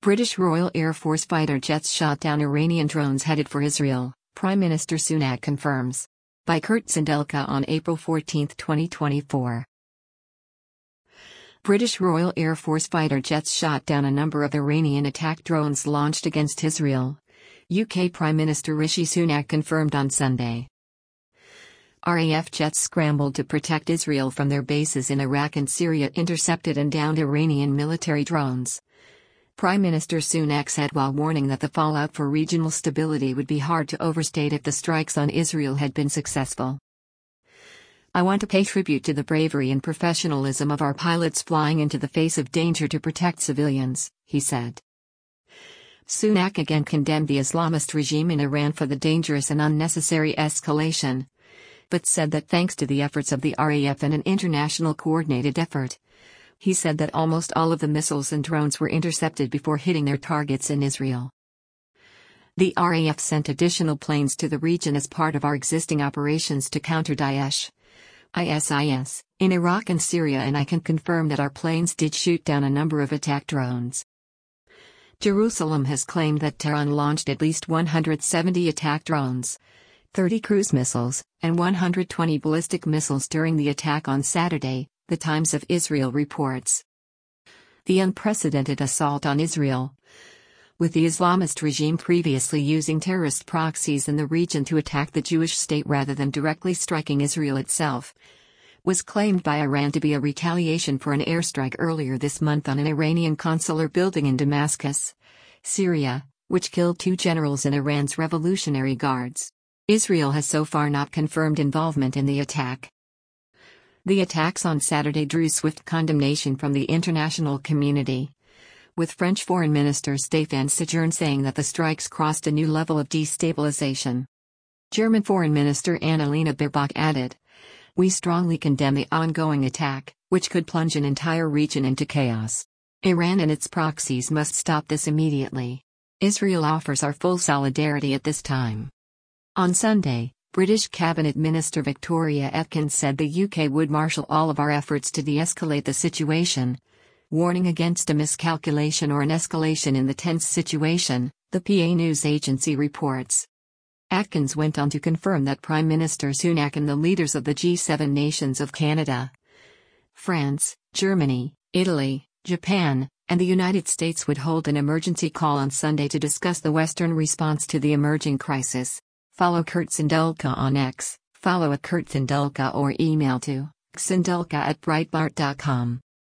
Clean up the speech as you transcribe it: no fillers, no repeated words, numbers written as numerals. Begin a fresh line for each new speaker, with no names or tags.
British Royal Air Force fighter jets shot down Iranian drones headed for Israel, Prime Minister Sunak confirms. By Kurt Sindelka on April 14, 2024. British Royal Air Force fighter jets shot down a number of Iranian attack drones launched against Israel, UK Prime Minister Rishi Sunak confirmed on Sunday. RAF jets scrambled to protect Israel from their bases in Iraq and Syria intercepted and downed Iranian military drones. Prime Minister Sunak said while warning that the fallout for regional stability would be hard to overstate if the strikes on Israel had been successful. I want to pay tribute to the bravery and professionalism of our pilots flying into the face of danger to protect civilians, he said. Sunak again condemned the Islamist regime in Iran for the dangerous and unnecessary escalation, but said that thanks to the efforts of the RAF and an international coordinated effort, he said that almost all of the missiles and drones were intercepted before hitting their targets in Israel. The RAF sent additional planes to the region as part of our existing operations to counter Daesh, ISIS, in Iraq and Syria, and I can confirm that our planes did shoot down a number of attack drones. Jerusalem has claimed that Tehran launched at least 170 attack drones, 30 cruise missiles, and 120 ballistic missiles during the attack on Saturday, The Times of Israel reports. The unprecedented assault on Israel, with the Islamist regime previously using terrorist proxies in the region to attack the Jewish state rather than directly striking Israel itself, was claimed by Iran to be a retaliation for an airstrike earlier this month on an Iranian consular building in Damascus, Syria, which killed 2 generals in Iran's Revolutionary Guards. Israel has so far not confirmed involvement in the attack. The attacks on Saturday drew swift condemnation from the international community, with French Foreign Minister Stéphane Séjourné saying that the strikes crossed a new level of destabilization. German Foreign Minister Annalena Baerbock added, "We strongly condemn the ongoing attack, which could plunge an entire region into chaos. Iran and its proxies must stop this immediately. Israel offers our full solidarity at this time." On Sunday, British Cabinet Minister Victoria Atkins said the UK would marshal all of our efforts to de-escalate the situation, warning against a miscalculation or an escalation in the tense situation, the PA news agency reports. Atkins went on to confirm that Prime Minister Sunak and the leaders of the G7 nations of Canada, France, Germany, Italy, Japan, and the United States would hold an emergency call on Sunday to discuss the Western response to the emerging crisis. Follow Kurt Sindelka on X, follow @KurtSindelka or email to sindelka@breitbart.com.